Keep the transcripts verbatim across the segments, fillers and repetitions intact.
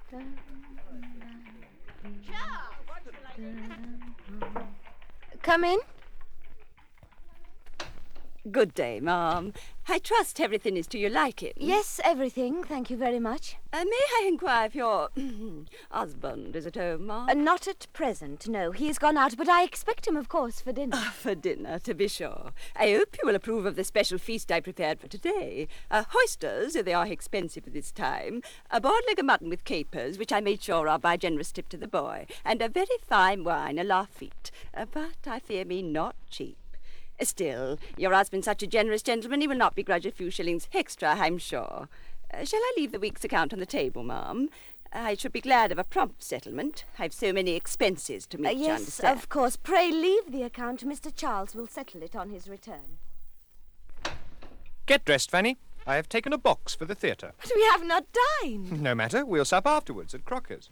Come in. Good day, ma'am. I trust everything is to your liking. Yes, everything. Thank you very much. Uh, may I inquire if your husband is at home, ma'am? Uh, not at present, no. He has gone out, but I expect him, of course, for dinner. Uh, for dinner, to be sure. I hope you will approve of the special feast I prepared for today. Uh, oysters, they are expensive at this time. A boiled leg of mutton with capers, which I made sure of by a generous tip to the boy. And a very fine wine, a Lafitte. Uh, but I fear me not cheap. Still, your husband's such a generous gentleman, he will not begrudge a few shillings extra, I'm sure. Uh, shall I leave the week's account on the table, ma'am? I should be glad of a prompt settlement. I've so many expenses to meet, Uh, you yes, understand. of course. Pray leave the account. Mister Charles will settle it on his return. Get dressed, Fanny. I have taken a box for the theatre. But we have not dined. No matter, we'll sup afterwards at Crocker's.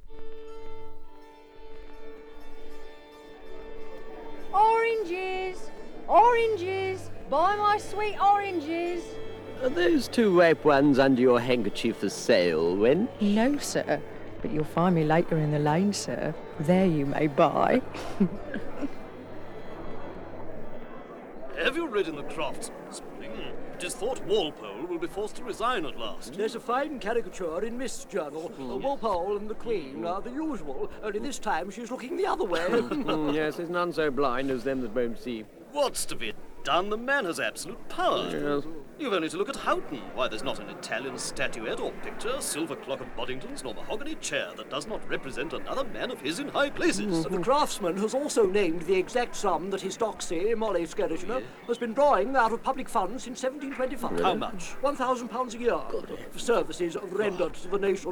Oranges! Oranges! Buy my sweet oranges! Are those two ripe ones under your handkerchief for sale, Wen? No, sir. But you'll find me later in the lane, sir. There you may buy. Have you read in the Crofts this morning? It is thought Walpole will be forced to resign at last. There's a fine caricature in Miss Journal. Uh, Walpole and the Queen are the usual, only this time she's looking the other way. Mm, yes, there's none so blind as them that won't see. What's to be done? The man has absolute power. Yes. You've only to look at Houghton. Why, there's not an Italian statuette or picture, silver clock of Boddington's, nor mahogany chair that does not represent another man of his in high places. The craftsman has also named the exact sum that his doxy, Molly Skerrichner, has been drawing out of public funds since seventeen twenty-five. How much? One thousand pounds a year for services rendered to the nation.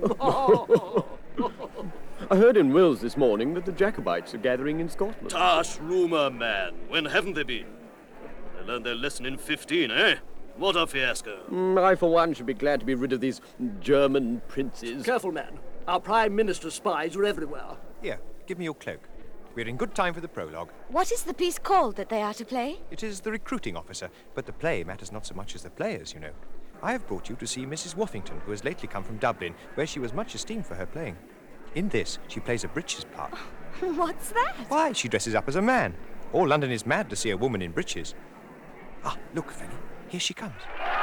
I heard in Wills this morning that the Jacobites are gathering in Scotland. Tosh rumour, man. When haven't they been? They learned their lesson in fifteen, eh? What a fiasco. Mm, I, for one, should be glad to be rid of these German princes. Careful, man. Our Prime Minister's spies are everywhere. Here, give me your cloak. We're in good time for the prologue. What is the piece called that they are to play? It is The Recruiting Officer, but the play matters not so much as the players, you know. I have brought you to see Missus Woffington, who has lately come from Dublin, where she was much esteemed for her playing. In this, she plays a breeches part. What's that? Why, she dresses up as a man. All London is mad to see a woman in breeches. Ah, look, Fanny. Here she comes.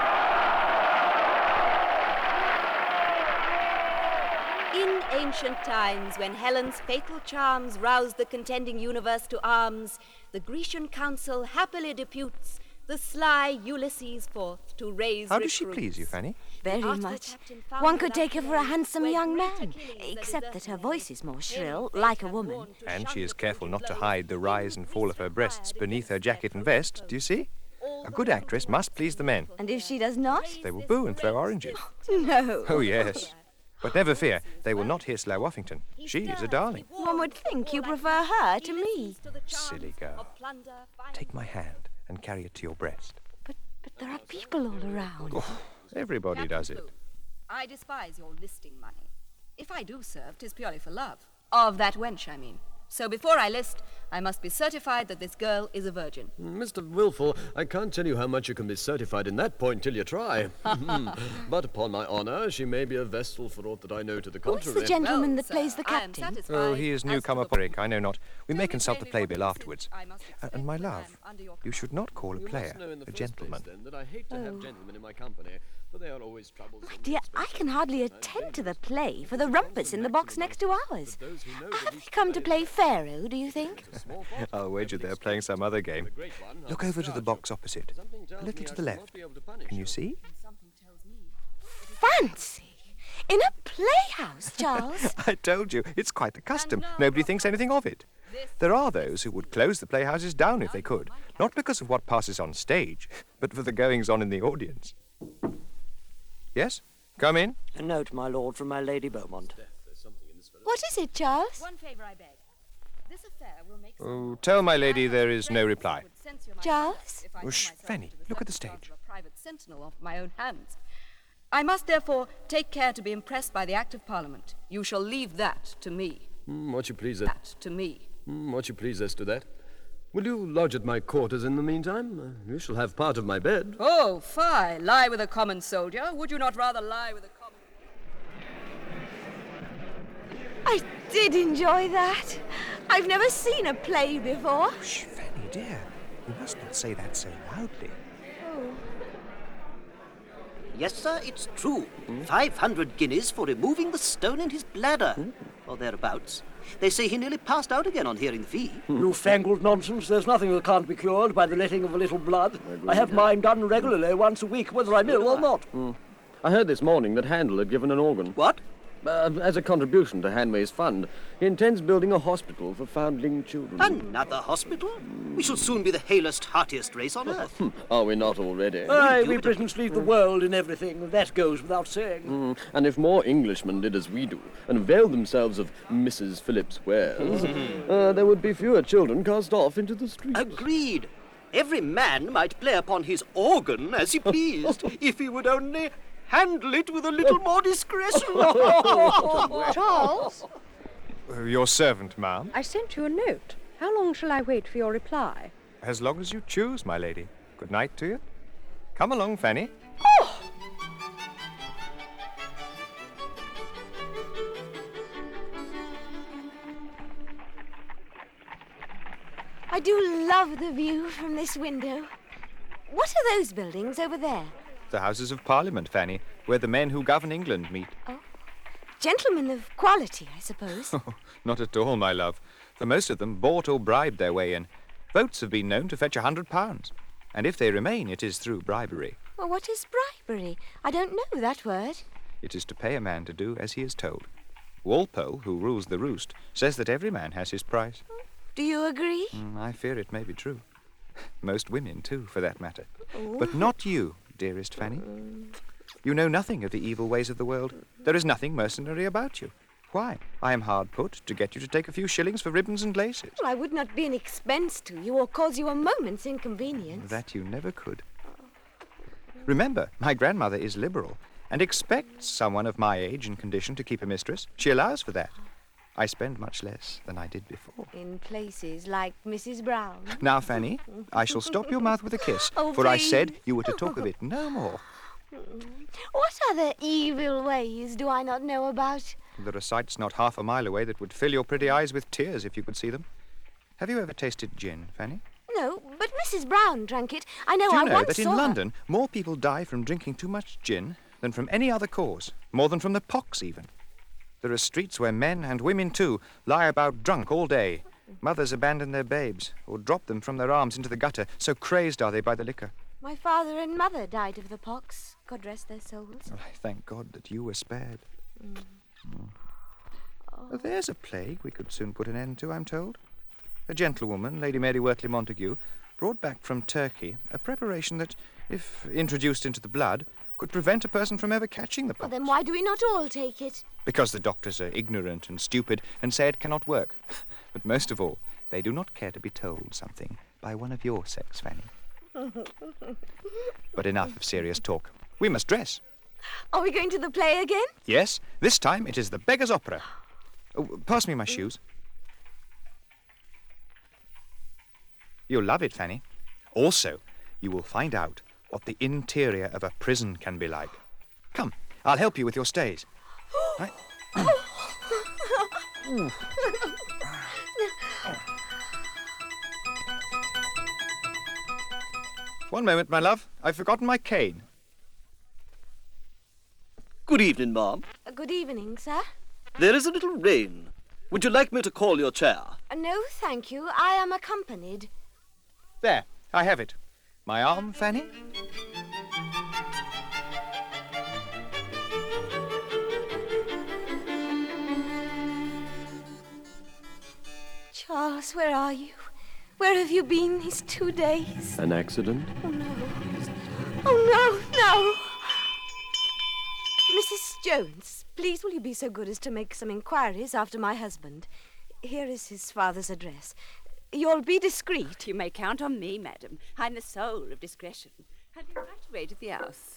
In ancient times, when Helen's fatal charms roused the contending universe to arms, the Grecian council happily deputes the sly Ulysses forth to raise How does she recruits. please you, Fanny? Very After the much. captain found One her could take her for a place, handsome where young great man, Achilles except and that her Zeus voice is more had shrill, fate like a had woman. warned to And shun she is the careful not to blows. hide the rise and fall of her breasts beneath her jacket and vest. Do you see? A good actress must please the men. And if she does not? They will boo and throw oranges. No. Oh, yes. But never fear, they will not hiss La Woffington. She is a darling. One would think you prefer her to me. Silly girl. Take my hand and carry it to your breast. But, but there are people all around. Oh, everybody does it. I despise your listing money. If I do serve, 'tis purely for love. Of that wench, I mean. So before I list, I must be certified that this girl is a virgin. Mister Wilful, I can't tell you how much you can be certified in that point till you try. But upon my honour, she may be a vestal for aught that I know to the Who's contrary. the gentleman Well, that sir, plays the I am captain? satisfied Oh, he is as to newcomer the- Porrick, I know not. We Tell may me consult the plainly what playbill you afterwards. insist I must Uh, accept and my as I love, am under your you should not call a You player must know in the a first gentleman. place, then, that I hate to have gentlemen in my company, for they are always troublesome. My dear, I can hardly attend to the play for the rumpus in the box next to ours. Have they come to play Pharaoh, do you think? I'll wager they're playing some other game. Look over to the box opposite. A little to the left. Can you see? Fancy! In a playhouse, Charles. I told you, it's quite the custom. Nobody thinks anything of it. There are those who would close the playhouses down if they could, not because of what passes on stage, but for the goings-on in the audience. Yes? Come in. A note, my lord, from my Lady Beaumont. What is it, Charles? One favour I beg. This affair will make Oh, tell my lady there is no reply. Charles? Oh, shh, Fanny, look at the stage. A private sentinel of my own hands. I must therefore take care to be impressed by the Act of Parliament. You shall leave that to me. Mm, what you please as That to me. mm, what you please as to that. Will you lodge at my quarters in the meantime? Uh, you shall have part of my bed. Oh, fie! Lie with a common soldier. Would you not rather lie with a common... I did enjoy that. I've never seen a play before. Shh, Fanny, dear. You must not say that so loudly. Yes, sir, it's true. Five hundred guineas for removing the stone in his bladder, or thereabouts. They say he nearly passed out again on hearing the fee. Newfangled nonsense. There's nothing that can't be cured by the letting of a little blood. I have mine done regularly once a week, whether I'm ill or not. I heard this morning that Handel had given an organ. What? Uh, as a contribution to Hanway's fund. He intends building a hospital for foundling children. Another hospital? We shall soon be the halest, heartiest race on earth. Are we not already? Aye, we Britons lead the world in everything. That goes without saying. Mm, and if more Englishmen did as we do, and availed themselves of Missus Phillips wares, uh, there would be fewer children cast off into the streets. Agreed. Every man might play upon his organ as he pleased, if he would only handle it with a little more discretion. Charles, Uh, your servant, ma'am. I sent you a note. How long shall I wait for your reply? As long as you choose, my lady. Good night to you. Come along, Fanny. I do love the view from this window. What are those buildings over there? The Houses of Parliament, Fanny, where the men who govern England meet. Gentlemen of quality, I suppose. Not at all, my love. For most of them bought or bribed their way in. Votes have been known to fetch a hundred pounds. And if they remain, it is through bribery. Well, what is bribery? I don't know that word. It is to pay a man to do as he is told. Walpole, who rules the roost, says that every man has his price. Do you agree? Mm, I fear it may be true. Most women, too, for that matter. But not you, dearest Fanny. You know nothing of the evil ways of the world. There is nothing mercenary about you. Why? I am hard put to get you to take a few shillings for ribbons and laces. Well, I would not be an expense to you or cause you a moment's inconvenience. That you never could. Remember, my grandmother is liberal and expects someone of my age and condition to keep a mistress. She allows for that. I spend much less than I did before. In places like Missus Brown. Now, Fanny, I shall stop your mouth with a kiss, Oh, for I please. said you were to talk of it no more. What other evil ways do I not know about? There are sights not half a mile away that would fill your pretty eyes with tears if you could see them. Have you ever tasted gin, Fanny? No, but Missus Brown drank it. I know Do you I know once that in saw her- London more people die from drinking too much gin than from any other cause, more than from the pox even? There are streets where men, and women too, lie about drunk all day. Mothers abandon their babes, or drop them from their arms into the gutter, so crazed are they by the liquor. My father and mother died of the pox. God rest their souls. Oh, I thank God that you were spared. Mm. Oh, there's a plague we could soon put an end to, I'm told. A gentlewoman, Lady Mary Wortley Montague, brought back from Turkey a preparation that, if introduced into the blood, could prevent a person from ever catching the Well, pox. then why do we not all take it? Because the doctors are ignorant and stupid and say it cannot work. But most of all, they do not care to be told something by one of your sex, Fanny. But enough of serious talk. We must dress. Are we going to the play again? Yes, this time it is the Beggar's Opera. Oh, pass me my shoes. You'll love it, Fanny. Also, you will find out what the interior of a prison can be like. Come, I'll help you with your stays. Right. One moment, my love. I've forgotten my cane. Good evening, ma'am. Uh, good evening, sir. There is a little rain. Would you like me to call your chair? Uh, no, thank you. I am accompanied. There, I have it. My arm, Fanny? Charles, where are you? Where have you been these two days? An accident? Oh, no. Oh, no, no. Missus Jones, please will you be so good as to make some inquiries after my husband? Here is his father's address. You'll be discreet. You may count on me, madam. I'm the soul of discretion. Have you right away to the house?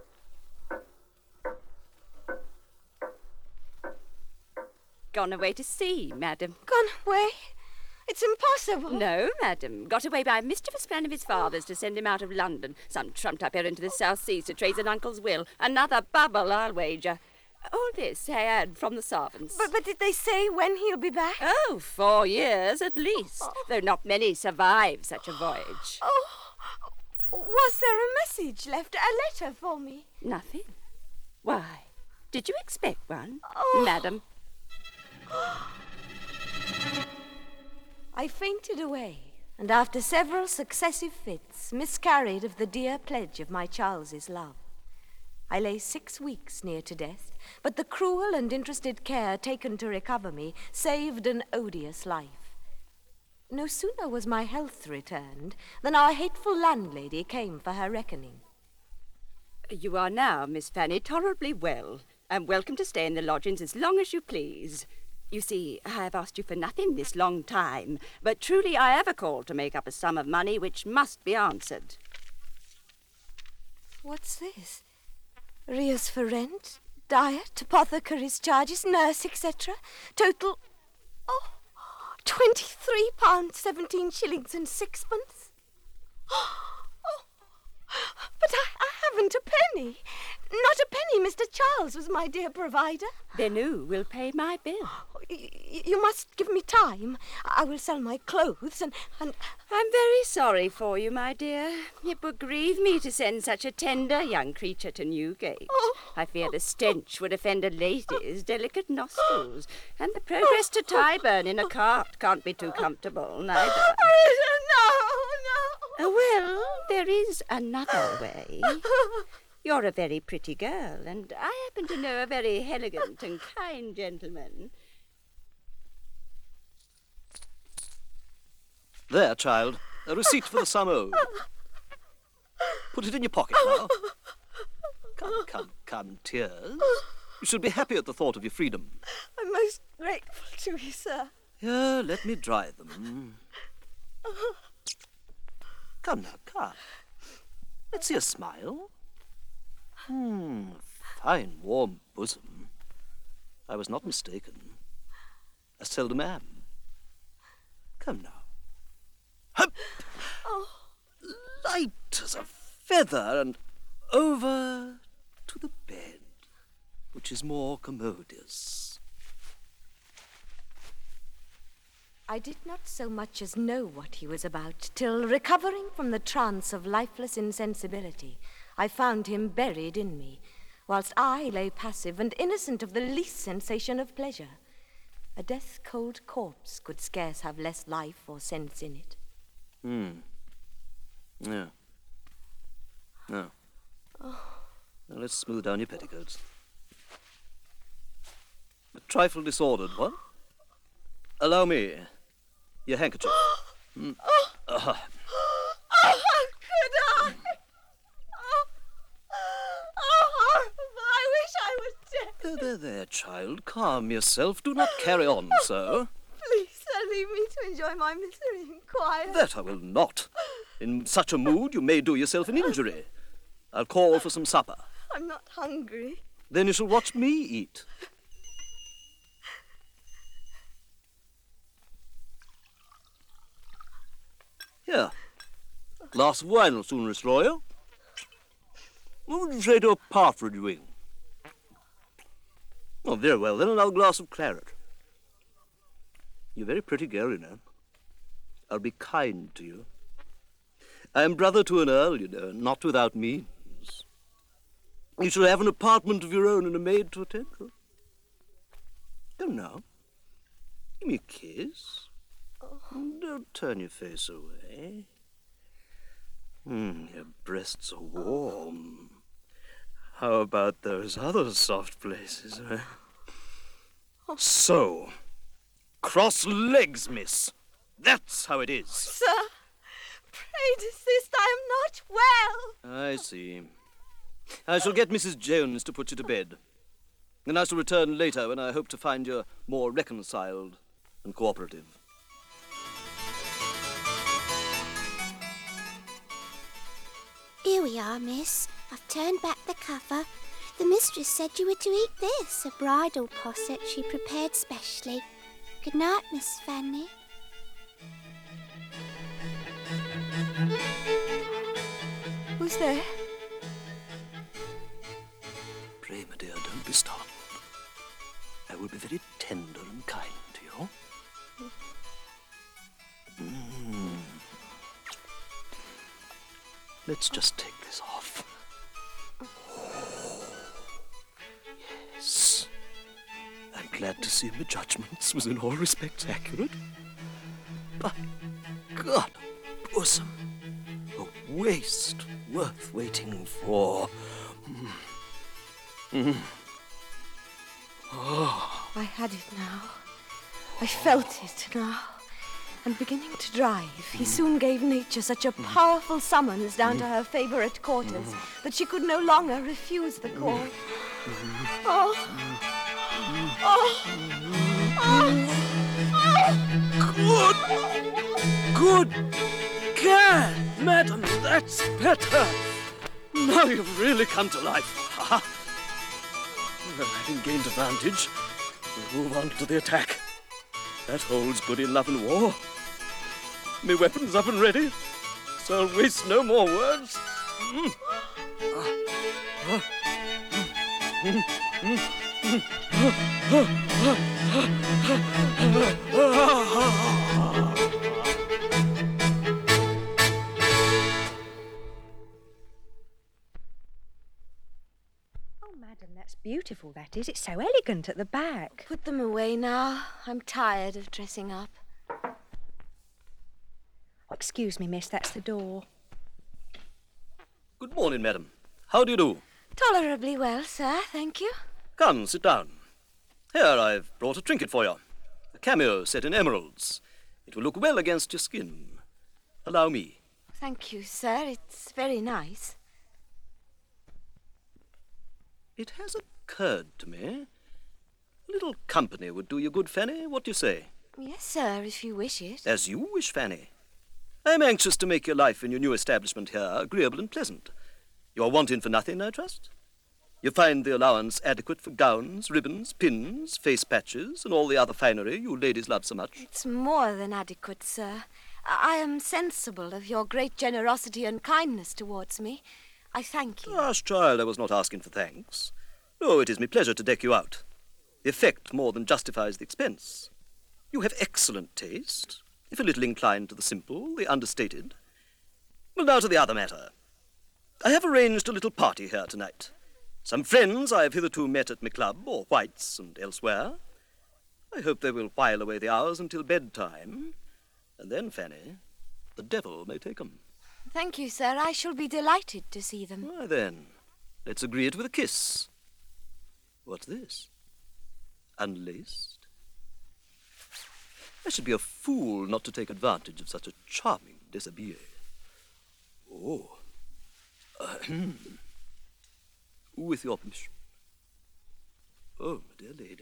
Gone away to sea, madam. Gone away? It's impossible. No, madam. Got away by a mischievous plan of his father's to send him out of London. Some trumped up here into the South Seas to trace an uncle's will. Another bubble, I'll wager. All this I had from the servants. But, but did they say when he'll be back? Oh, four years at least, oh. though not many survive such a voyage. Oh, was there a message left, a letter for me? Nothing. Why, did you expect one, oh. madam? I fainted away, and after several successive fits, miscarried of the dear pledge of my Charles's love. I lay six weeks near to death, but the cruel and interested care taken to recover me saved an odious life. No sooner was my health returned than our hateful landlady came for her reckoning. You are now, Miss Fanny, tolerably well, and welcome to stay in the lodgings as long as you please. You see, I have asked you for nothing this long time, but truly I have a call to make up a sum of money which must be answered. What's this? Arrears for rent, diet, apothecary's charges, nurse, et cetera. Total, oh, twenty-three pounds, seventeen shillings and sixpence. Oh, but I, I haven't a penny. Not a penny. Mister Charles was my dear provider. Then who will pay my bill? Y- you must give me time. I will sell my clothes and, and... I'm very sorry for you, my dear. It would grieve me to send such a tender young creature to Newgate. Oh. I fear the stench would offend a lady's delicate nostrils, and the progress to Tyburn in a cart can't be too comfortable, neither. No, no. Uh, well, there is another way. You're a very pretty girl, and I happen to know a very elegant and kind gentleman. There, child, a receipt for the sum owed. Put it in your pocket now. Come, come, come, tears. You should be happy at the thought of your freedom. I'm most grateful to you, sir. Here, let me dry them. Come now, come. Let's see a smile. Hmm, fine warm bosom. I was not mistaken. I seldom am. Come now. Hup! Oh. Light as a feather, and over to the bed, which is more commodious. I did not so much as know what he was about, till, recovering from the trance of lifeless insensibility, I found him buried in me, whilst I lay passive and innocent of the least sensation of pleasure. A death-cold corpse could scarce have less life or sense in it. Hmm. Yeah. No. Oh. Now let's smooth down your petticoats. A trifle disordered, what? Allow me. Your handkerchief. mm. Oh. Uh. Oh, how could I? Oh. Oh, I wish I was dead. There, there, there, child. Calm yourself. Do not carry on so. Please, sir, leave me to enjoy my misery in quiet. That I will not. In such a mood, you may do yourself an injury. I'll call for some supper. I'm not hungry. Then you shall watch me eat. Here. Glass of wine will soon restore you. What would you say to a partridge wing? Oh, very well, then another glass of claret. You're a very pretty girl, you know. I'll be kind to you. I am brother to an earl, you know, not without means. You shall have an apartment of your own and a maid to attend to. Come now. Give me a kiss. Oh. Don't turn your face away. Mm, your breasts are warm. How about those other soft places, eh? Oh. So, cross legs, miss. That's how it is. Sir, pray desist. I am not well. I see. I shall get Missus Jones to put you to bed. Then I shall return later when I hope to find you more reconciled and cooperative. Here we are, miss. I've turned back the cover. The mistress said you were to eat this, a bridal posset she prepared specially. Good night, Miss Fanny. Who's there? Pray, my dear, don't be startled. will be very tender and kind to you. Mm. Let's just take this off. Yes. I'm glad to see my judgments was in all respects accurate. By God, bosom, a waist worth waiting for. Mm. Mm. Oh. I had it now. I felt it now. And beginning to drive, he soon gave nature such a powerful summons down to her favourite quarters that she could no longer refuse the call. Oh! Oh! Oh! Good! Good gad, madam, that's better. Now you've really come to life. Well, having gained advantage, we'll move on to the attack. That holds good in love and war. Me weapons up and ready, so I'll waste no more words. Mm. Ah. Ah. Mm. Mm. Mm. Oh, madam, that's beautiful, that is. It's so elegant at the back. Put them away now. I'm tired of dressing up. Oh, excuse me, miss, that's the door. Good morning, madam. How do you do? Tolerably well, sir, thank you. Come, sit down. Here, I've brought a trinket for you. A cameo set in emeralds. It will look well against your skin. Allow me. Thank you, sir. It's very nice. It has occurred to me. A little company would do you good, Fanny. What do you say? Yes, sir, if you wish it. As you wish, Fanny. I am anxious to make your life in your new establishment here agreeable and pleasant. You are wanting for nothing, I trust? You find the allowance adequate for gowns, ribbons, pins, face patches, and all the other finery you ladies love so much? It's more than adequate, sir. I am sensible of your great generosity and kindness towards me. I thank you. Hush, child, I was not asking for thanks. No, it is me pleasure to deck you out. The effect more than justifies the expense. You have excellent taste, if a little inclined to the simple, the understated. Well, now to the other matter. I have arranged a little party here tonight. Some friends I have hitherto met at my club, or White's, and elsewhere. I hope they will while away the hours until bedtime. And then, Fanny, the devil may take 'em. Thank you, sir. I shall be delighted to see them. Why then, let's agree it with a kiss. What's this? Unlaced? I should be a fool not to take advantage of such a charming deshabille. Oh. Uh, with your permission. Oh, my dear lady.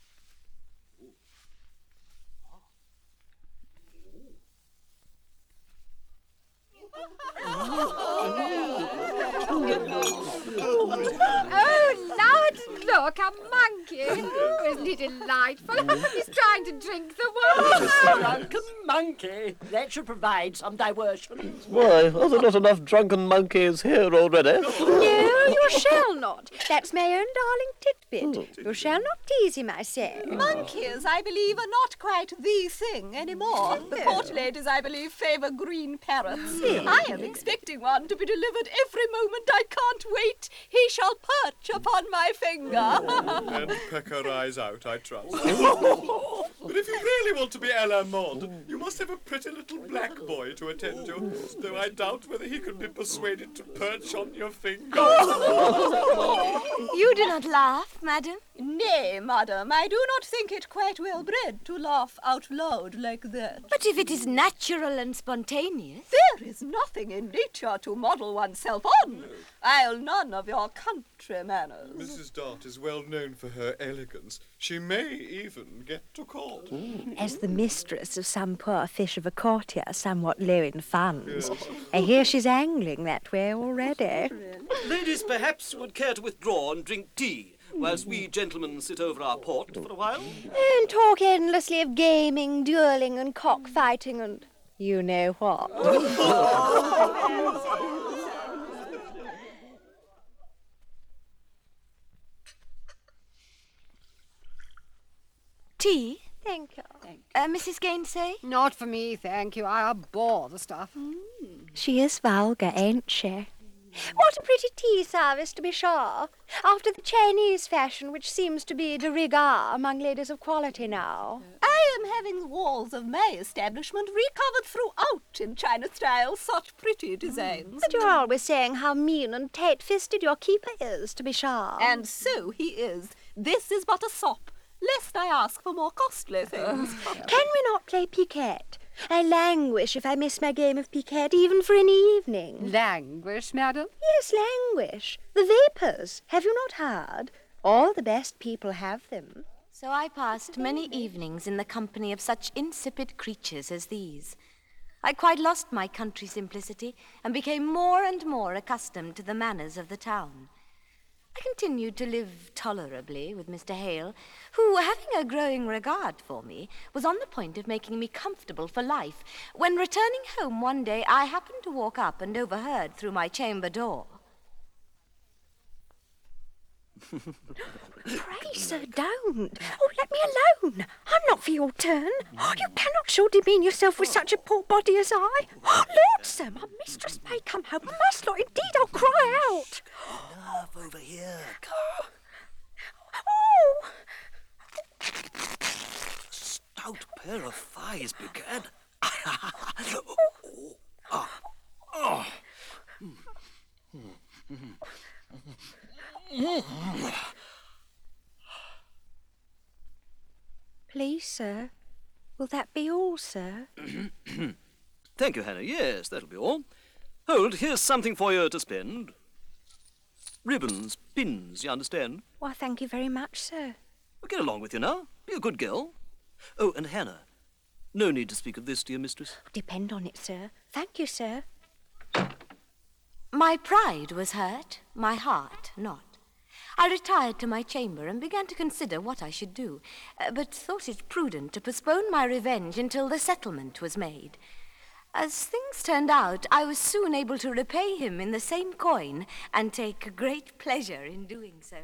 Oh, Lord, look, a monkey. Oh, isn't he delightful? He's trying to drink the water. Drunken monkey. That should provide some diversion. Why, are there not enough drunken monkeys here already? No, you shall not. That's my own darling Titbit. You shall not tease him, I say. Monkeys, I believe, are not quite the thing anymore. The court ladies, I believe, favour green parrots. I am expecting one to be delivered every moment. I can't wait. He shall perch upon my finger. And peck her eyes out, I trust. But if you really want to be a la mode, you must have a pretty little black boy to attend to, though I doubt whether he could be persuaded to perch on your finger. You do not laugh, madam? Nay, madam, I do not think it quite well bred to laugh out loud like that. But if it is natural and spontaneous... There is nothing in nature to model oneself on. No. I'll none of your country manners. Missus Dart is well known for her elegance. She may even get to court. As the mistress of some poor fish of a courtier, somewhat low in funds. Yes. I hear she's angling that way already. Ladies, perhaps would care to withdraw and drink tea, whilst we gentlemen sit over our port for a while? And talk endlessly of gaming, duelling, and cockfighting, and you know what. Tea? Thank you. Uh, Missus Gainsay? Not for me, thank you. I abhor the stuff. She is vulgar, ain't she? What a pretty tea service, to be sure. After the Chinese fashion, which seems to be de rigueur among ladies of quality now. I am having the walls of my establishment recovered throughout in China style. Such pretty designs. But you're always saying how mean and tight-fisted your keeper is, to be sure. And so he is. This is but a sop, lest I ask for more costly things. Can we not play piquet? I languish if I miss my game of piquet, even for an evening. Languish, madam? Yes, languish. The vapours. Have you not heard? All the best people have them. So I passed many evenings in the company of such insipid creatures as these. I quite lost my country simplicity and became more and more accustomed to the manners of the town. I continued to live tolerably with Mister Hale, who, having a growing regard for me, was on the point of making me comfortable for life, when returning home one day I happened to walk up and overheard through my chamber door. Pray, sir, don't. Oh, let me alone. I'm not for your turn. Oh, you cannot sure demean yourself with such a poor body as I. Oh, Lord, sir, my mistress may come home. I must not, indeed, I'll cry out. Enough over here. Oh! Stout pair of thighs, Buchan. oh, oh, oh. Please, sir. Will that be all, sir? Thank you, Hannah. Yes, that'll be all. Hold, here's something for you to spend. Ribbons, pins, you understand? Why, thank you very much, sir. Well, get along with you now. Be a good girl. Oh, and Hannah, no need to speak of this to your mistress. Depend on it, sir. Thank you, sir. My pride was hurt, my heart not. I retired to my chamber and began to consider what I should do, uh, but thought it prudent to postpone my revenge until the settlement was made. As things turned out, I was soon able to repay him in the same coin and take great pleasure in doing so.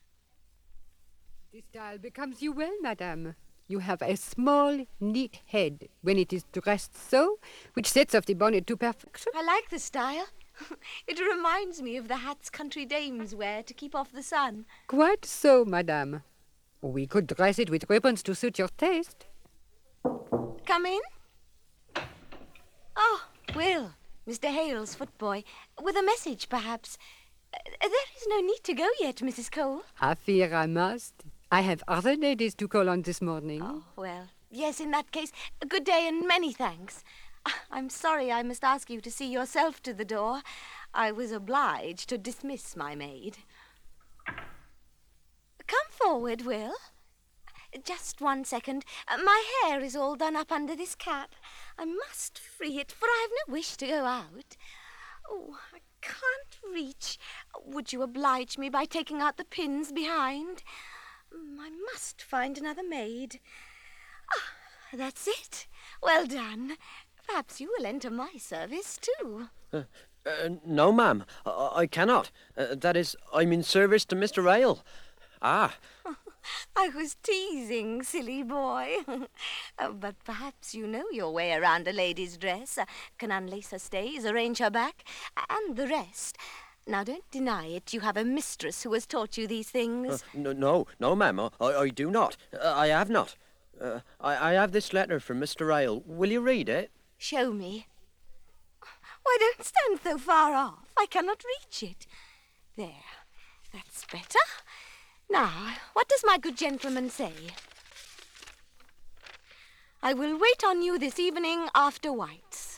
This style becomes you well, madame. You have a small, neat head when it is dressed so, which sets off the bonnet to perfection. I like the style. It reminds me of the hats country dames wear to keep off the sun. Quite so, madame. We could dress it with ribbons to suit your taste. Come in. Oh, Will, Mister Hale's footboy, with a message, perhaps. Uh, there is no need to go yet, Missus Cole. I fear I must. I have other ladies to call on this morning. Oh, well, yes, in that case, a good day and many thanks. I'm sorry I must ask you to see yourself to the door. I was obliged to dismiss my maid. Come forward, Will. Just one second. My hair is all done up under this cap. I must free it, for I have no wish to go out. Oh, I can't reach. Would you oblige me by taking out the pins behind? I must find another maid. Ah, that's it. Well done. Perhaps you will enter my service, too. Uh, uh, no, ma'am. I, I cannot. Uh, that is, I'm in service to Mister Hale. Ah. I was teasing, silly boy. uh, but perhaps you know your way around a lady's dress. Uh, can unlace her stays, arrange her back, and the rest. Now, don't deny it. You have a mistress who has taught you these things. Uh, no, no, no, ma'am. I, I do not. Uh, I have not. Uh, I, I have this letter from Mister Hale. Will you read it? Show me. Why, don't stand so far off. I cannot reach it. There. That's better. Now, what does my good gentleman say? I will wait on you this evening after White's.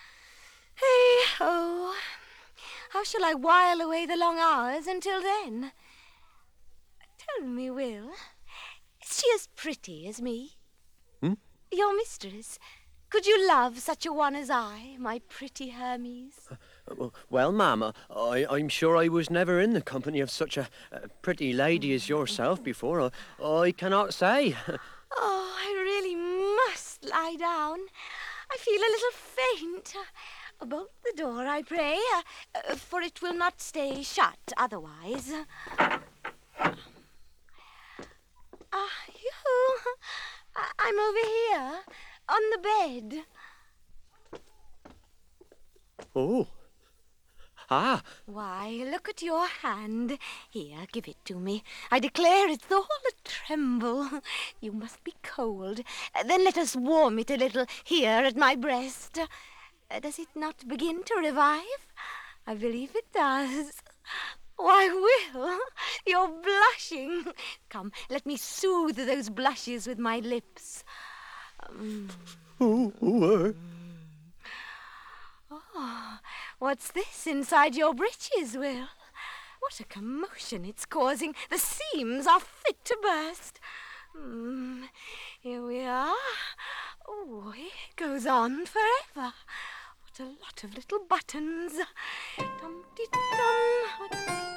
Hey-ho. How shall I while away the long hours until then? Tell me, Will, is she as pretty as me? Hmm? Your mistress. Could you love such a one as I, my pretty Hermes? Uh, well, ma'am, uh, I, I'm sure I was never in the company of such a, a pretty lady as yourself before. I, I cannot say. Oh, I really must lie down. I feel a little faint. Uh, bolt the door, I pray, uh, uh, for it will not stay shut otherwise. Ah, you. I'm over here, on the bed. Oh. Ah. Why, look at your hand. Here, give it to me. I declare it's all a tremble. You must be cold. Uh, Then let us warm it a little here at my breast. Uh, Does it not begin to revive? I believe it does. Why, Will, you're blushing. Come, let me soothe those blushes with my lips. Um, Oh, oh, uh. Oh, what's this inside your breeches, Will? What a commotion it's causing. The seams are fit to burst. Hmm, here we are. Oh, it goes on forever. What a lot of little buttons. Dum-de-dum.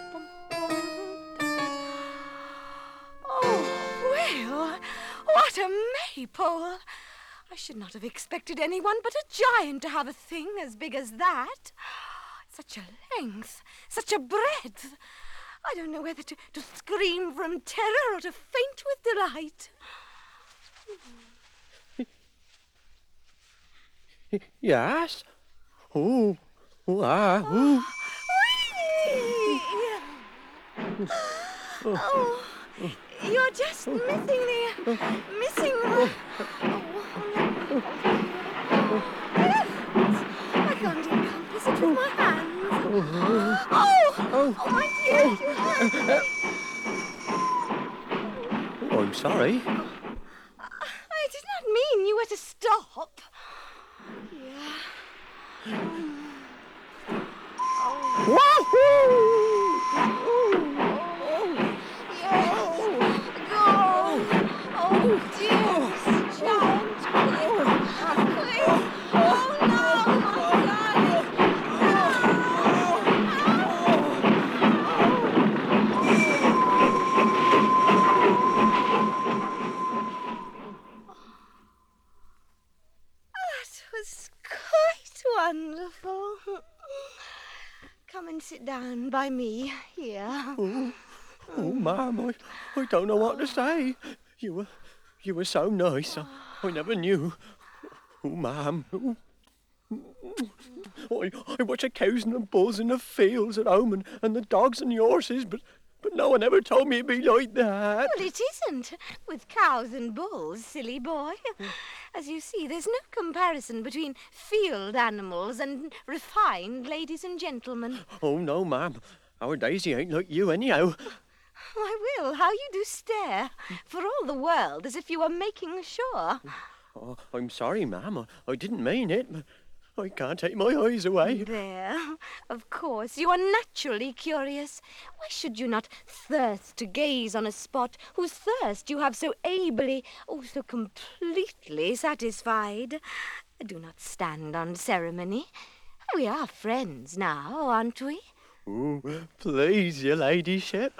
Oh, Will, what a maypole. I should not have expected anyone but a giant to have a thing as big as that. Such a length, such a breadth. I don't know whether to, to scream from terror or to faint with delight. Yes? Oh, oh, ah, oh. Oh, you're just missing the... missing the... I can't encompass it with my hands. Oh, oh, my dear. Oh, I'm sorry. I did not mean you were to stop. Yeah. Wahoo! Oh, dear, Miss Giant. Please. Oh, no, my darling. That was quite wonderful. Come and sit down by me here. Oh, oh, Ma'am, I, I don't know what to say. You were, you were so nice. I, I never knew. Oh, Ma'am. Oh. I, I watch the cows and the bulls in the fields at home and, and the dogs and the horses, but, but no one ever told me it'd be like that. Well, it isn't. With cows and bulls, silly boy. As you see, there's no comparison between field animals and refined ladies and gentlemen. Oh, no, Ma'am. Our Daisy ain't like you anyhow. Why, Will, how you do stare. For all the world, as if you were making sure. Oh, I'm sorry, Ma'am. I, I didn't mean it. But I can't take my eyes away. There. Of course, you are naturally curious. Why should you not thirst to gaze on a spot whose thirst you have so ably, oh, so completely satisfied? Do not stand on ceremony. We are friends now, aren't we? Oh, please, your ladyship.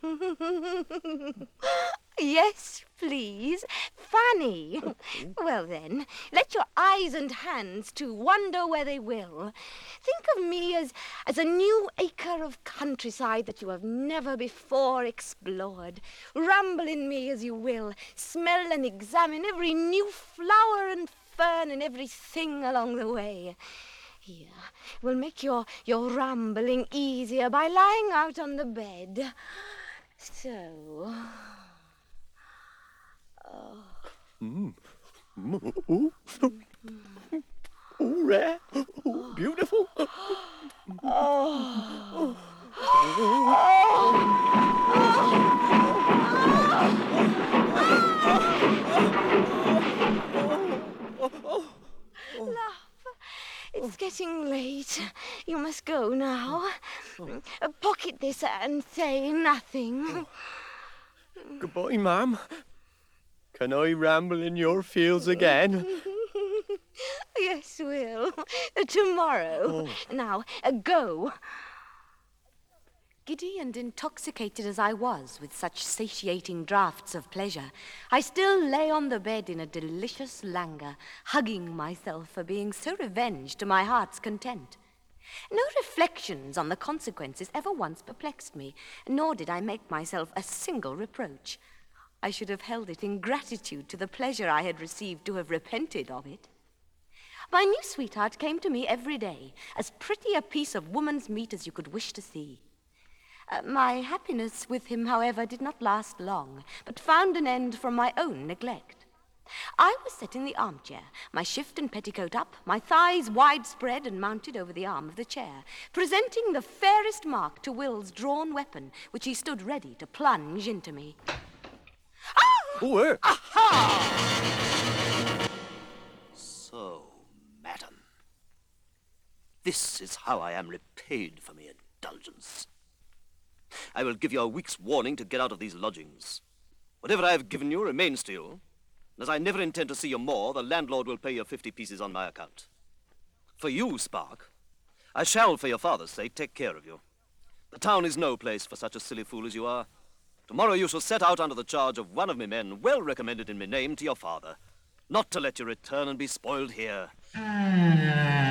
Yes, please. Fanny. Well, then, let your eyes and hands, too, wander where they will. Think of me as, as a new acre of countryside that you have never before explored. Ramble in me as you will. Smell and examine every new flower and fern and everything along the way. Here, we'll make your, your rambling easier by lying out on the bed. So... Oh. Mm. Mm. Oh. Oh, rare. Oh, beautiful. Oh. Oh. Love, it's getting late. You must go now. Uh, Pocket this and say nothing. Goodbye, Ma'am. Can I ramble in your fields again? Yes, Will. Uh, tomorrow. Oh. Now, uh, go. Giddy and intoxicated as I was with such satiating draughts of pleasure, I still lay on the bed in a delicious languor, hugging myself for being so revenged to my heart's content. No reflections on the consequences ever once perplexed me, nor did I make myself a single reproach. I should have held it in gratitude to the pleasure I had received to have repented of it. My new sweetheart came to me every day, as pretty a piece of woman's meat as you could wish to see. Uh, my happiness with him, however, did not last long, but found an end from my own neglect. I was set in the armchair, my shift and petticoat up, my thighs wide spread and mounted over the arm of the chair, presenting the fairest mark to Will's drawn weapon, which he stood ready to plunge into me. Oh, where? Aha! So, madam, this is how I am repaid for my indulgence. I will give you a week's warning to get out of these lodgings. Whatever I have given you remains to you. And as I never intend to see you more, the landlord will pay you fifty pieces on my account. For you, Spark, I shall, for your father's sake, take care of you. The town is no place for such a silly fool as you are. Tomorrow you shall set out under the charge of one of me men, well recommended in my name to your father, not to let you return and be spoiled here.